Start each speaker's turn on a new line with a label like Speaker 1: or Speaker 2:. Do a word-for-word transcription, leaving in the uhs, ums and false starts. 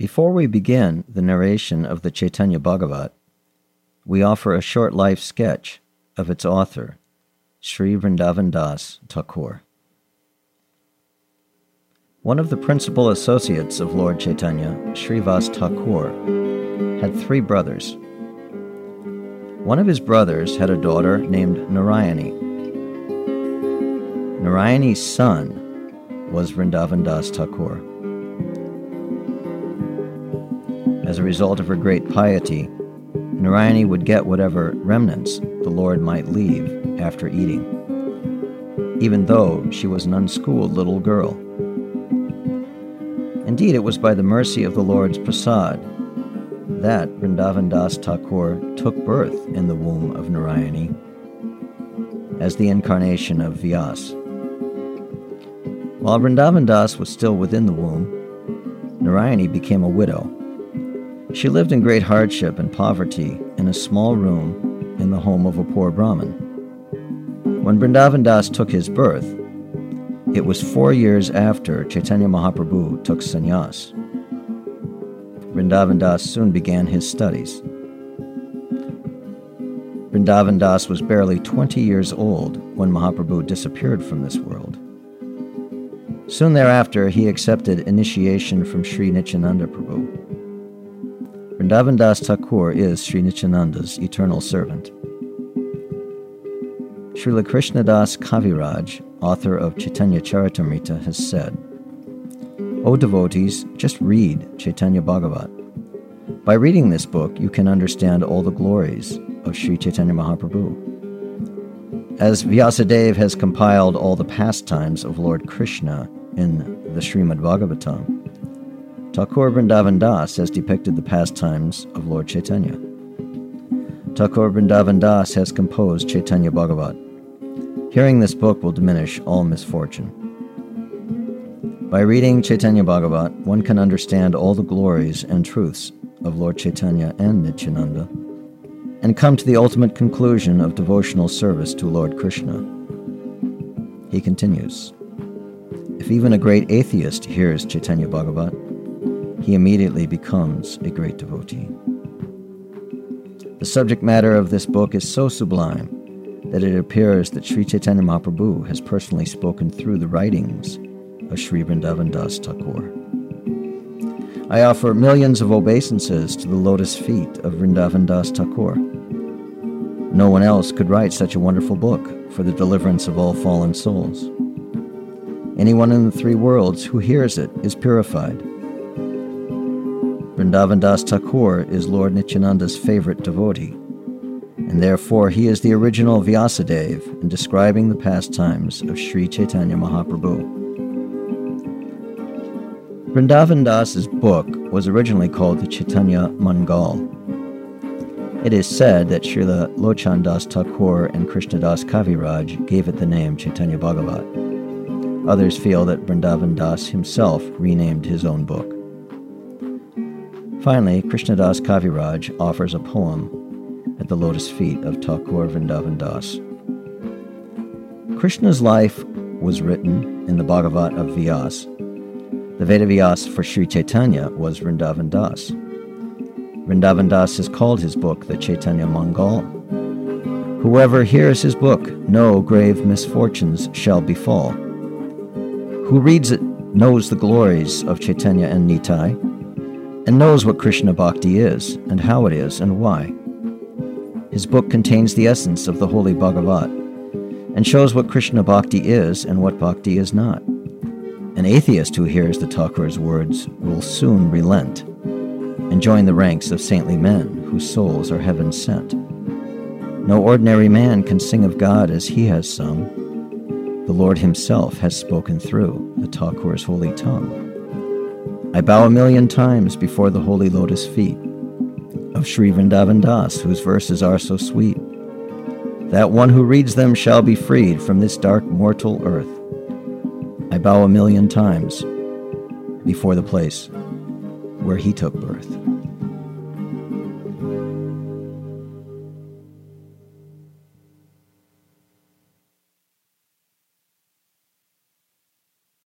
Speaker 1: Before we begin the narration of the Chaitanya Bhagavat, we offer a short life sketch of its author, Sri Vrindavan Das Thakur. One of the principal associates of Lord Chaitanya, Srivas Thakur, had three brothers. One of his brothers had a daughter named Narayani. Narayani's son was Vrindavan Das Thakur. As a result of her great piety, Narayani would get whatever remnants the Lord might leave after eating, even though she was an unschooled little girl. Indeed, it was by the mercy of the Lord's prasad that Vrindavan Das Thakur took birth in the womb of Narayani as the incarnation of Vyas. While Vrindavan Das was still within the womb, Narayani became a widow. She lived in great hardship and poverty in a small room in the home of a poor Brahmin. When Vrindavan Das took his birth, it was four years after Chaitanya Mahaprabhu took sannyas. Vrindavan Das soon began his studies. Vrindavan Das was barely twenty years old when Mahaprabhu disappeared from this world. Soon thereafter, he accepted initiation from Sri Nityananda Prabhu. Vrindavan Das Thakur is Sri Nityananda's eternal servant. Srila Krishnadas Kaviraj, author of Chaitanya Charitamrita, has said, "O devotees, just read Chaitanya Bhagavat. By reading this book, you can understand all the glories of Sri Chaitanya Mahaprabhu. As Vyasadeva has compiled all the pastimes of Lord Krishna in the Srimad Bhagavatam, Thakur Vrindavan Das has depicted the pastimes of Lord Chaitanya. Thakur Vrindavan Das has composed Chaitanya Bhagavat. Hearing this book will diminish all misfortune. By reading Chaitanya Bhagavat, one can understand all the glories and truths of Lord Chaitanya and Nityananda, and come to the ultimate conclusion of devotional service to Lord Krishna." He continues, "If even a great atheist hears Chaitanya Bhagavat, he immediately becomes a great devotee." The subject matter of this book is so sublime that it appears that Sri Chaitanya Mahaprabhu has personally spoken through the writings of Sri Vrindavan Das Thakur. I offer millions of obeisances to the lotus feet of Vrindavan Das Thakur. No one else could write such a wonderful book for the deliverance of all fallen souls. Anyone in the three worlds who hears it is purified. Vrindavan Das Thakur is Lord Nityananda's favorite devotee, and therefore he is the original Vyasadeva in describing the pastimes of Sri Chaitanya Mahaprabhu. Vrindavan Das's book was originally called the Chaitanya Mangal. It is said that Srila Lochan Das Thakur and Krishnadas Kaviraj gave it the name Chaitanya Bhagavat. Others feel that Vrindavan Das himself renamed his own book. Finally, Krishnadas Kaviraj offers a poem at the lotus feet of Thakur Vrindavan Das. Krishna's life was written in the Bhagavat of Vyas. The Veda Vyas for Sri Chaitanya was Vrindavan Das. Vrindavan Das has called his book the Chaitanya Mangal. Whoever hears his book, no grave misfortunes shall befall. Who reads it knows the glories of Chaitanya and Nitai, and knows what Krishna Bhakti is, and how it is, and why. His book contains the essence of the holy Bhagavat, and shows what Krishna Bhakti is and what Bhakti is not. An atheist who hears the Thakur's words will soon relent, and join the ranks of saintly men whose souls are heaven sent. No ordinary man can sing of God as he has sung. The Lord himself has spoken through the Thakur's holy tongue. I bow a million times before the holy lotus feet of Sri Vrindavan Das, whose verses are so sweet. That one who reads them shall be freed from this dark mortal earth. I bow a million times before the place where he took birth.